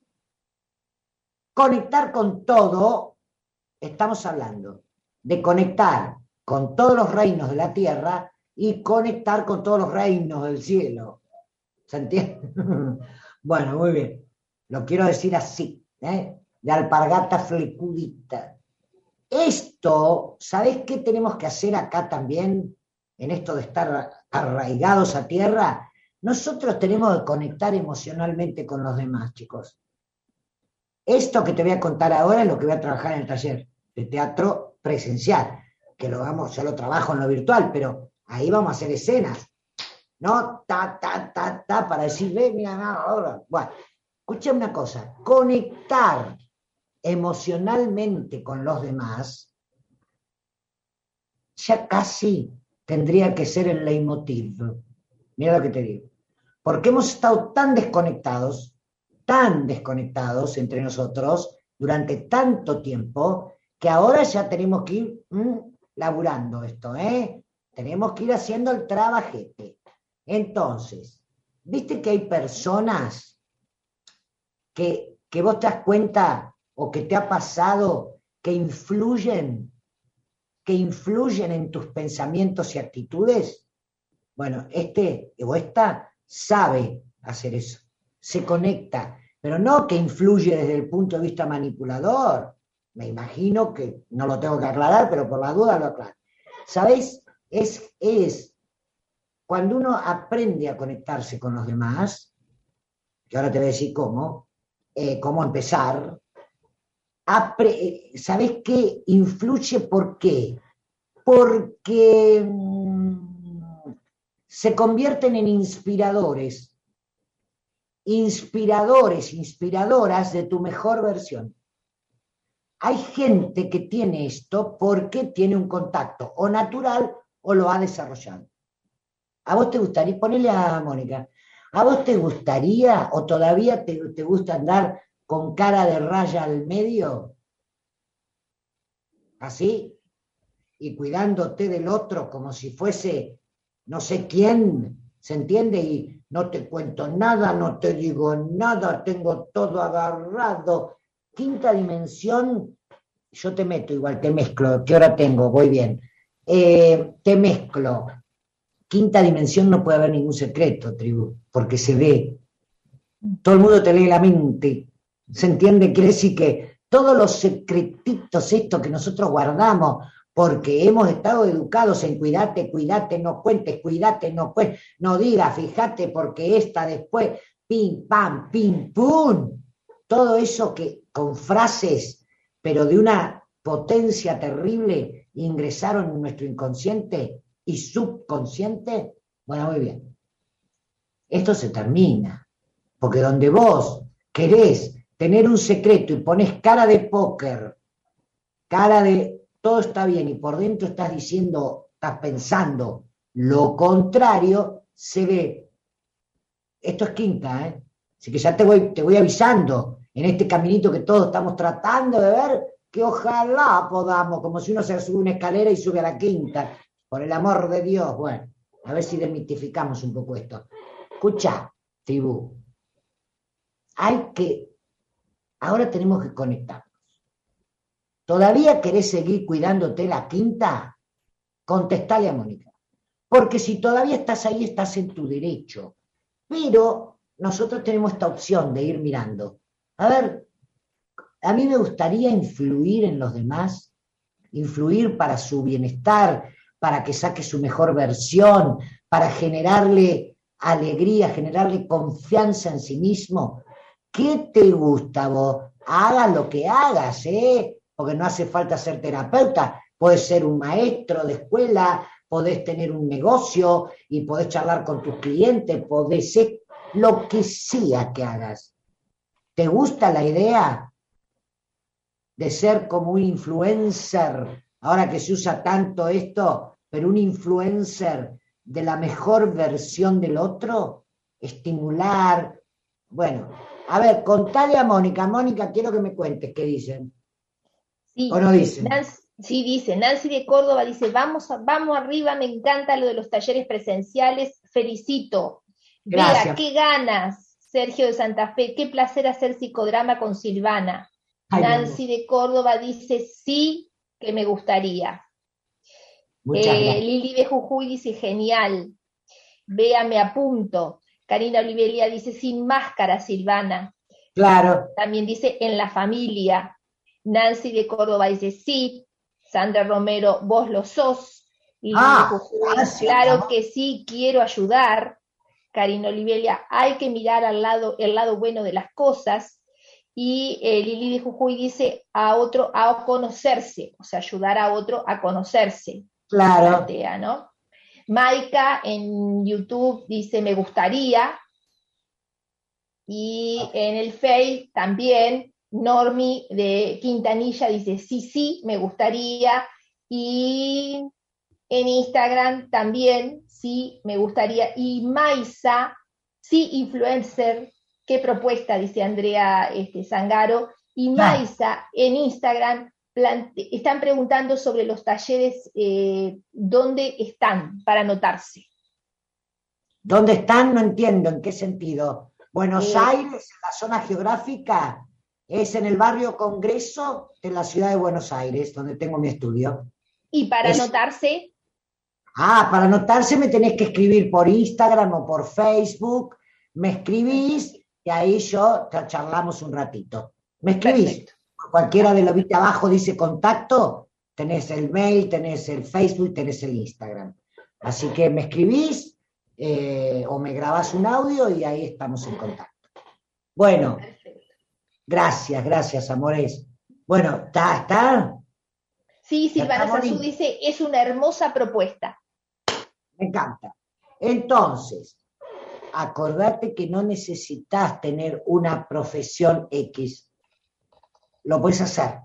Conectar con todo, estamos hablando de conectar con todos los reinos de la tierra y conectar con todos los reinos del cielo. ¿Se entiende? Bueno, muy bien. Lo quiero decir así, de alpargata flecudita. Esto, ¿sabés qué tenemos que hacer acá también? En esto de estar arraigados a tierra, nosotros tenemos que conectar emocionalmente con los demás, chicos. Esto que te voy a contar ahora es lo que voy a trabajar en el taller de teatro presencial, que yo lo trabajo en lo virtual, pero ahí vamos a hacer escenas, ¿no? Para decir, ve, mira, ahora. Bueno, escucha una cosa, conectar emocionalmente con los demás ya casi tendría que ser el leitmotiv. Mira lo que te digo. Porque hemos estado tan desconectados entre nosotros durante tanto tiempo, que ahora ya tenemos que ir laburando esto, Tenemos que ir haciendo el trabajete. Entonces, viste que hay personas que vos te das cuenta o que te ha pasado que influyen en tus pensamientos y actitudes. Bueno, o esta sabe hacer eso, se conecta, pero no que influye desde el punto de vista manipulador. Me imagino que no lo tengo que aclarar, pero por la duda lo aclaro. ¿Sabéis? Es cuando uno aprende a conectarse con los demás, que ahora te voy a decir cómo empezar. ¿Sabés qué? Influye, ¿por qué? Porque se convierten en inspiradoras de tu mejor versión. Hay gente que tiene esto porque tiene un contacto o natural o lo ha desarrollado. ¿A vos te gustaría, ponele a Mónica, ¿a vos te gustaría o todavía te gusta andar con cara de raya al medio? ¿Así? Y cuidándote del otro como si fuese no sé quién, ¿se entiende? Y no te cuento nada, no te digo nada, tengo todo agarrado. Quinta dimensión, yo te meto igual, te mezclo, ¿qué hora tengo? Voy bien. Te mezclo. Quinta dimensión no puede haber ningún secreto, tribu, porque se ve. Todo el mundo te lee la mente, ¿se entiende? Quiere decir que todos los secretitos estos que nosotros guardamos, porque hemos estado educados en cuídate, no cuentes, cuídate, no digas, fíjate, porque esta después, pim, pam, pim, pum, todo eso que con frases, pero de una potencia terrible, ingresaron en nuestro inconsciente y subconsciente. Bueno, muy bien. Esto se termina, porque donde vos querés tener un secreto y pones cara de póker, cara de todo está bien, y por dentro estás pensando lo contrario, se ve. Esto es quinta, Así que ya te voy avisando en este caminito que todos estamos tratando de ver, que ojalá podamos, como si uno se sube una escalera y sube a la quinta, por el amor de Dios. Bueno, a ver si desmitificamos un poco esto. Escucha, tribu, ahora tenemos que conectarnos. ¿Todavía querés seguir cuidándote la quinta? Contestale a Mónica. Porque si todavía estás ahí, estás en tu derecho. Pero nosotros tenemos esta opción de ir mirando. A ver, a mí me gustaría influir en los demás, influir para su bienestar, para que saque su mejor versión, para generarle alegría, generarle confianza en sí mismo. ¿Qué te gusta vos? Hagas lo que hagas, porque no hace falta ser terapeuta, puedes ser un maestro de escuela, podés tener un negocio y podés charlar con tus clientes, podés ser lo que sea que hagas. ¿Te gusta la idea de ser como un influencer? Ahora que se usa tanto esto, pero un influencer de la mejor versión del otro, estimular. Bueno, a ver, contale a Mónica. Mónica, quiero que me cuentes qué dicen. Sí, ¿O no dicen? Sí, dice, Nancy de Córdoba dice, vamos arriba, me encanta lo de los talleres presenciales, felicito. Gracias. Vea, qué ganas, Sergio de Santa Fe, qué placer hacer psicodrama con Silvana. Ay, Nancy de Córdoba dice, sí, que me gustaría. Muchas gracias. Lili de Jujuy dice, genial. Vea, me apunto. Karina Olivelia dice, sin máscara, Silvana. Claro. También dice, en la familia. Nancy de Córdoba dice, sí. Sandra Romero, vos lo sos. Y Jujuy, gracias, claro amor. que sí, quiero ayudar. Karina Olivelia, hay que mirar el lado bueno de las cosas. Y Lili de Jujuy dice, a conocerse, o sea, ayudar a otro a conocerse. Claro. Plantea, ¿no? Maika en YouTube dice, me gustaría. Y en el Face también, Normi de Quintanilla dice, sí, me gustaría. Y en Instagram también, sí, me gustaría. Y Maisa, sí, influencer, qué propuesta, dice Andrea Zangaro. Y Maisa en Instagram están preguntando sobre los talleres, ¿dónde están para anotarse? ¿Dónde están? No entiendo, ¿en qué sentido? Buenos Aires, en la zona geográfica, es en el barrio Congreso de la ciudad de Buenos Aires, donde tengo mi estudio. ¿Y para anotarse? Para anotarse me tenés que escribir por Instagram o por Facebook, me escribís y ahí charlamos un ratito. Me escribís. Perfecto. Cualquiera de los viste abajo dice contacto, tenés el mail, tenés el Facebook, tenés el Instagram. Así que me escribís o me grabás un audio y ahí estamos en contacto. Bueno, gracias, amores. Bueno, ¿está? Sí, Silvana Sazú dice, es una hermosa propuesta. Me encanta. Entonces, acordate que no necesitas tener una profesión X. Lo puedes hacer,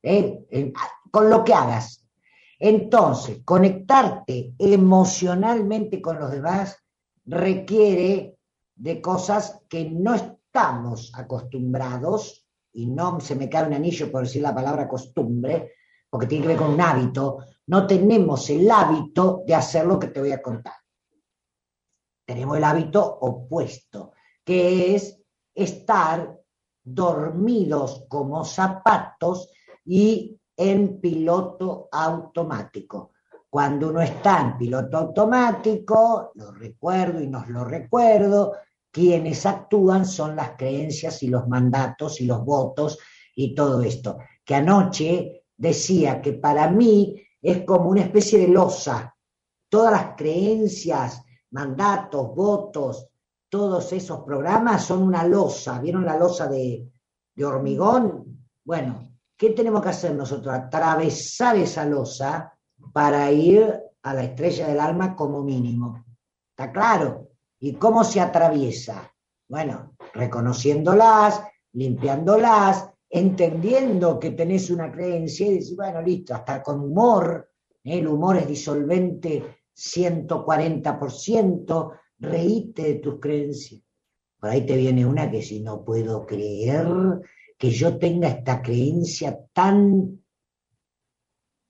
con lo que hagas. Entonces, conectarte emocionalmente con los demás requiere de cosas que no estamos acostumbrados, y no se me cae un anillo por decir la palabra costumbre, porque tiene que ver con un hábito. No tenemos el hábito de hacer lo que te voy a contar. Tenemos el hábito opuesto, que es estar dormidos como zapatos y en piloto automático. Cuando uno está en piloto automático, lo recuerdo y nos lo recuerdo, quienes actúan son las creencias y los mandatos y los votos y todo esto. Que anoche decía que para mí es como una especie de losa. Todas las creencias, mandatos, votos, todos esos programas son una losa. ¿Vieron la losa de hormigón? Bueno, ¿qué tenemos que hacer nosotros? Atravesar esa losa para ir a la estrella del alma como mínimo. ¿Está claro? ¿Y cómo se atraviesa? Bueno, reconociéndolas, limpiándolas, entendiendo que tenés una creencia y decís, bueno, listo, hasta con humor, el humor es disolvente 140%, reíte de tus creencias. Por ahí te viene una que si no puedo creer que yo tenga esta creencia tan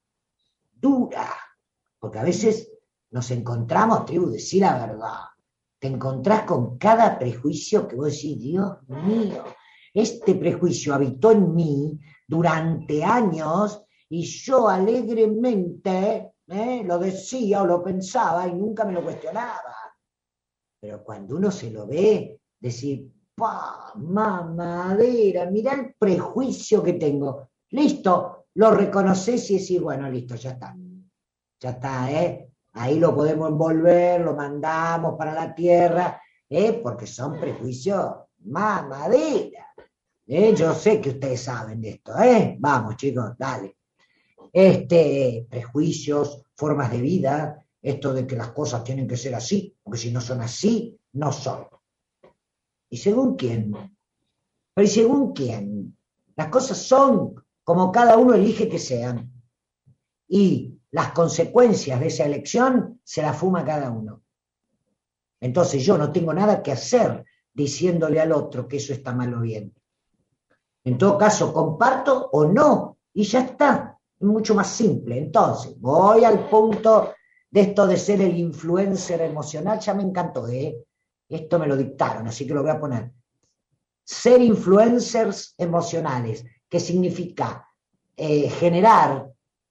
dura, porque a veces nos encontramos, tribu, decir la verdad, te encontrás con cada prejuicio que vos decís, Dios mío, este prejuicio habitó en mí durante años y yo alegremente lo decía o lo pensaba y nunca me lo cuestionaba. Pero cuando uno se lo ve, decir, ¡pa, mamadera! Mirá el prejuicio que tengo. Listo, lo reconoces y decís, bueno, listo, ya está. Ya está, ahí lo podemos envolver, lo mandamos para la tierra, porque son prejuicios mamadera. Yo sé que ustedes saben de esto, vamos chicos, dale. Prejuicios, formas de vida, esto de que las cosas tienen que ser así, porque si no son así, no son. ¿Y según quién? Pero ¿y según quién? Las cosas son como cada uno elige que sean. Y las consecuencias de esa elección se las fuma cada uno. Entonces yo no tengo nada que hacer diciéndole al otro que eso está mal o bien. En todo caso, comparto o no, y ya está. Es mucho más simple. Entonces, voy al punto de esto de ser el influencer emocional, ya me encantó, Esto me lo dictaron, así que lo voy a poner. Ser influencers emocionales, que significa generar,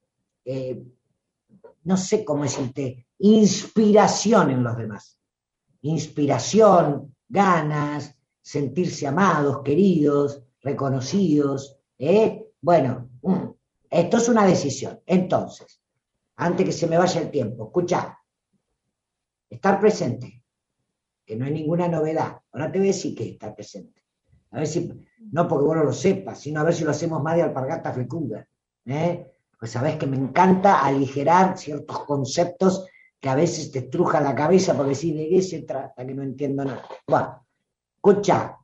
no sé cómo decirte, inspiración en los demás. Inspiración, ganas, sentirse amados, queridos, reconocidos. Bueno, esto es una decisión. Entonces, antes que se me vaya el tiempo, escuchá, estar presente, que no hay ninguna novedad. Ahora te voy a decir que estar presente. A ver si, no porque vos no lo sepas, sino a ver si lo hacemos más de alpargata fecunda. Pues sabés que me encanta aligerar ciertos conceptos que a veces te estrujan la cabeza porque decís, ¿de qué se trata? Que no entiendo nada. Bueno, escuchá.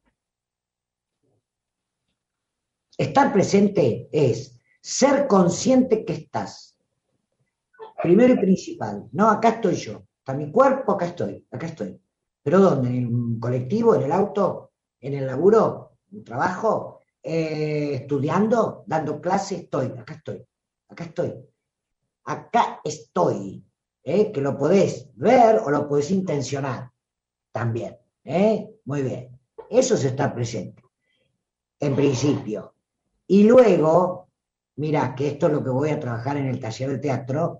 Estar presente es ser consciente que estás. Primero y principal. No, acá estoy yo. Está mi cuerpo, acá estoy. ¿Pero dónde? ¿En el colectivo? ¿En el auto? ¿En el laburo? ¿En el trabajo? ¿Estudiando? ¿Dando clases? Acá estoy. Que lo podés ver o lo podés intencionar. También. Muy bien. Eso es estar presente. En principio. Y luego, mira, que esto es lo que voy a trabajar en el taller de teatro.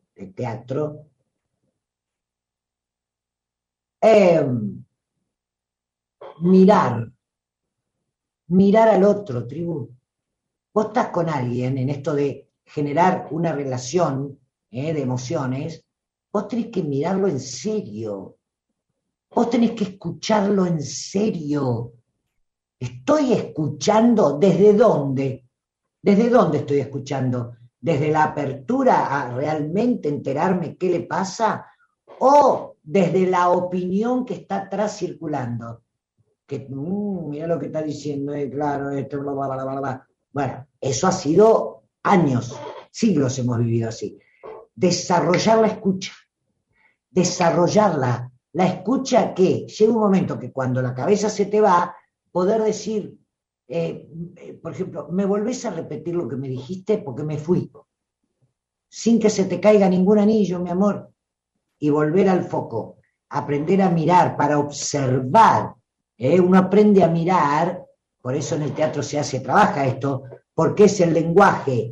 Mirar al otro, tribu. Vos estás con alguien en esto de generar una relación de emociones, vos tenés que mirarlo en serio, vos tenés que escucharlo en serio. ¿Estoy escuchando desde dónde? ¿Desde dónde estoy escuchando? ¿Desde la apertura a realmente enterarme qué le pasa? ¿O desde la opinión que está atrás circulando? Que, mira lo que está diciendo, claro, esto, bla, bla, bla, bla, bla. Bueno, eso ha sido años, siglos hemos vivido así. Desarrollar la escucha, desarrollarla. La escucha que llega un momento que cuando la cabeza se te va, poder decir, por ejemplo, ¿me volvés a repetir lo que me dijiste? Porque me fui. Sin que se te caiga ningún anillo, mi amor. Y volver al foco. Aprender a mirar para observar. Uno aprende a mirar, por eso en el teatro trabaja esto, porque es el lenguaje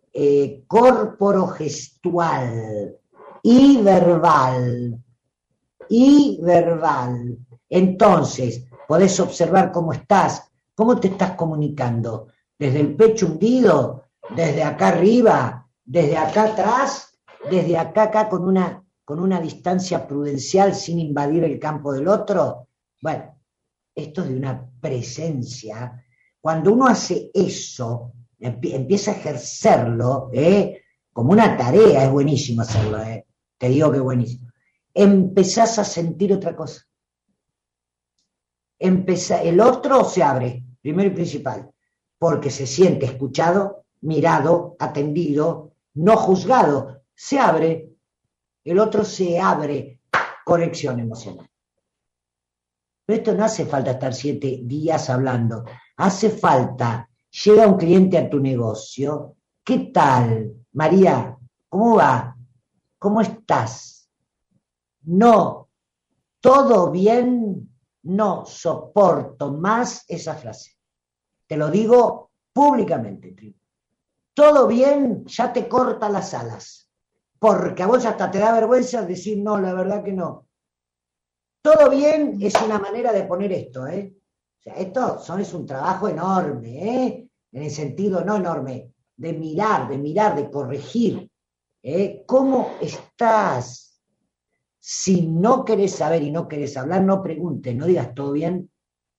corporogestual y verbal. Entonces, podés observar cómo estás, cómo te estás comunicando, desde el pecho hundido, desde acá arriba, desde acá atrás, desde acá con una distancia prudencial sin invadir el campo del otro. Bueno, esto de una presencia, cuando uno hace eso, empieza a ejercerlo, como una tarea, es buenísimo hacerlo, te digo que es buenísimo. Empezás a sentir otra cosa. El otro se abre, primero y principal, porque se siente escuchado, mirado, atendido, no juzgado, se abre, el otro se abre, conexión emocional. Pero esto no hace falta estar 7 días hablando, hace falta, llega un cliente a tu negocio, ¿qué tal, María? ¿Cómo va? ¿Cómo estás? No todo bien, no soporto más esa frase. Te lo digo públicamente, Tribu. Todo bien ya te corta las alas, porque a vos hasta te da vergüenza decir no, la verdad que no. Todo bien es una manera de poner esto, ¿eh? O sea, es un trabajo enorme, ¿eh? En el sentido no enorme, de mirar, de corregir. ¿Cómo estás? Si no querés saber y no querés hablar, no preguntes, no digas todo bien.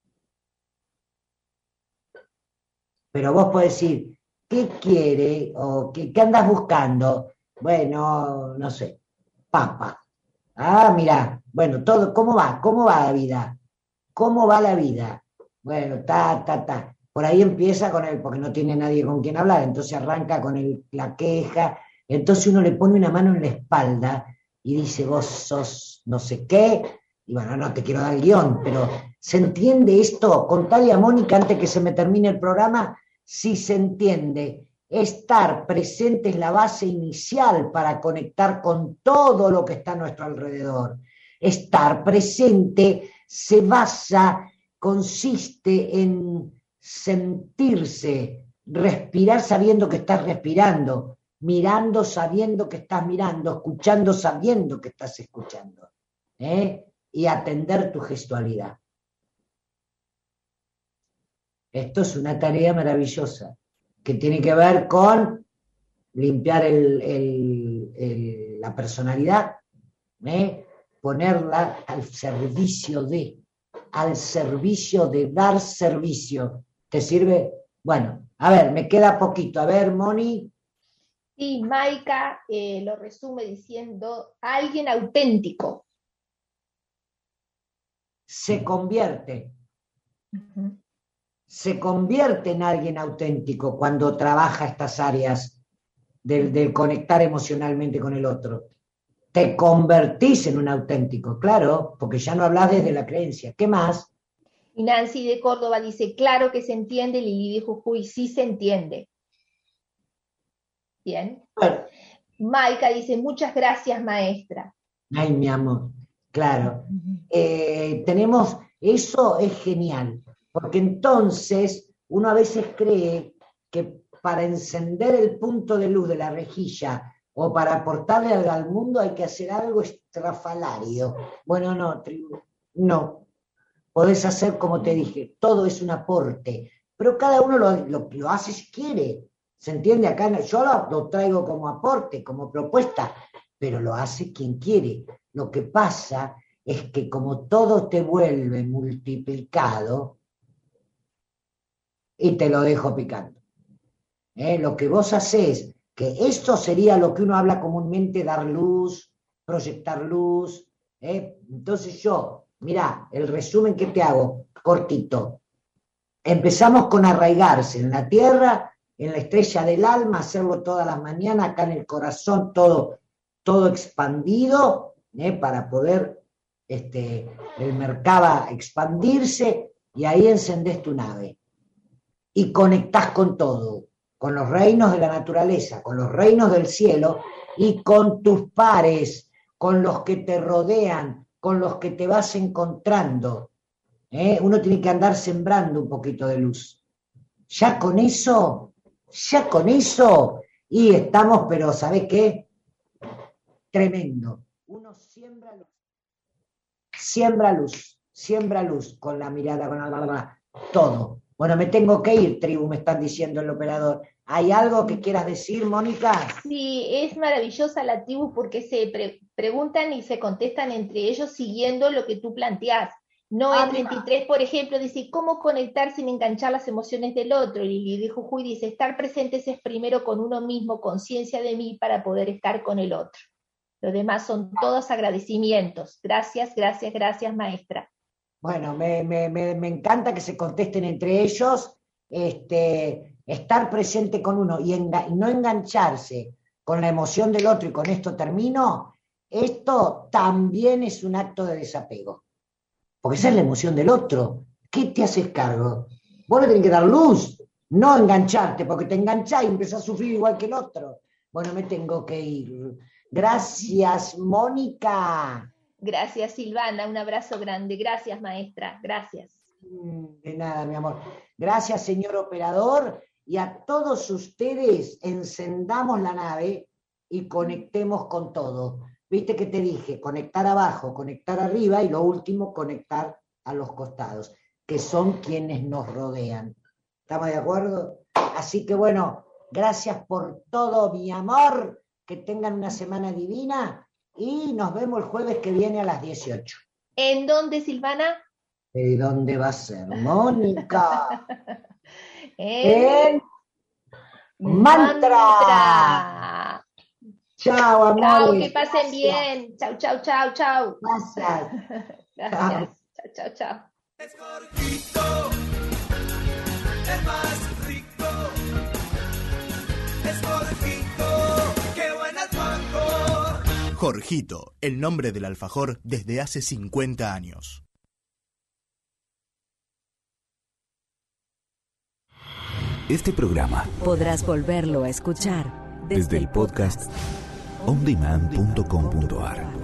Pero vos podés decir, ¿qué quiere? O ¿qué andas buscando? Bueno, no sé, papa. Ah, mirá, bueno, todo, ¿cómo va? ¿Cómo va la vida? ¿Cómo va la vida? Bueno, ta. Por ahí empieza con él, porque no tiene nadie con quien hablar, entonces arranca con la queja, entonces uno le pone una mano en la espalda y dice, vos sos no sé qué, y bueno, no te quiero dar el guión, pero ¿se entiende esto? Contale a Mónica antes que se me termine el programa, si se entiende. Estar presente es la base inicial para conectar con todo lo que está a nuestro alrededor. Estar presente se basa, consiste en sentirse, respirar sabiendo que estás respirando, mirando sabiendo que estás mirando, escuchando sabiendo que estás escuchando, y atender tu gestualidad. Esto es una tarea maravillosa que tiene que ver con limpiar la personalidad, ponerla al servicio de dar servicio. ¿Te sirve? Bueno, a ver, me queda poquito. A ver, Moni. Sí, Maika lo resume diciendo alguien auténtico. Se convierte en alguien auténtico cuando trabaja estas áreas del conectar emocionalmente con el otro. Te convertís en un auténtico, claro, porque ya no hablas desde la creencia. ¿Qué más? Y Nancy de Córdoba dice, claro que se entiende, Lili de Jujuy, sí se entiende. Bien. Bueno. Maika dice, muchas gracias, maestra. Ay, mi amor, claro. Tenemos, eso es genial, porque entonces uno a veces cree que para encender el punto de luz de la rejilla o para aportarle algo al mundo hay que hacer algo estrafalario. Bueno, no. Podés hacer como te dije, todo es un aporte, pero cada uno lo hace si quiere. ¿Se entiende? Acá yo lo traigo como aporte, como propuesta, pero lo hace quien quiere. Lo que pasa es que como todo te vuelve multiplicado, y te lo dejo picando. Lo que vos hacés, que esto sería lo que uno habla comúnmente, dar luz, proyectar luz. Entonces mirá, el resumen que te hago, cortito. Empezamos con arraigarse en la tierra, en la estrella del alma, hacerlo todas las mañanas, acá en el corazón, todo expandido, para poder el Merkaba expandirse, y ahí encendés tu nave. Y conectás con todo, con los reinos de la naturaleza, con los reinos del cielo, y con tus pares, con los que te rodean, con los que te vas encontrando. Uno tiene que andar sembrando un poquito de luz. Ya con eso, y estamos, pero ¿sabés qué? Tremendo. Uno siembra luz con la mirada, con todo. Bueno, me tengo que ir, tribu, me están diciendo el operador. ¿Hay algo que quieras decir, Mónica? Sí, es maravillosa la tribu porque se preguntan y se contestan entre ellos siguiendo lo que tú planteás. Noé 33, por ejemplo, dice, ¿cómo conectar sin enganchar las emociones del otro? Y Lili de Jujuy dice, estar presentes es primero con uno mismo, conciencia de mí para poder estar con el otro. Lo demás son todos agradecimientos. Gracias, maestra. Bueno, me encanta que se contesten entre ellos, estar presente con uno y no engancharse con la emoción del otro, y con esto termino, esto también es un acto de desapego. Porque esa es la emoción del otro. ¿Qué te haces cargo? Vos le tenés que dar luz, no engancharte, porque te enganchás y empezás a sufrir igual que el otro. Bueno, me tengo que ir. Gracias, Mónica. Gracias, Silvana, un abrazo grande. Gracias, maestra, gracias. De nada, mi amor. Gracias, señor operador, y a todos ustedes encendamos la nave y conectemos con todo. Viste que te dije, conectar abajo, conectar arriba y lo último, conectar a los costados, que son quienes nos rodean. ¿Estamos de acuerdo? Así que bueno, gracias por todo, mi amor, que tengan una semana divina y nos vemos el jueves que viene a las 18. ¿En dónde, Silvana? ¿De dónde va a ser, Mónica? En Mantra. Chao, amor. Chao, que pasen bien. Chau, chau, chau, chau. Gracias. Gracias. Chau, chau, chau. Es Jorgito, el más rico. Es Jorgito, qué buen alfajor. Jorgito, el nombre del alfajor desde hace 50 años. Este programa podrás volverlo a escuchar desde el podcast ondemand.com.ar.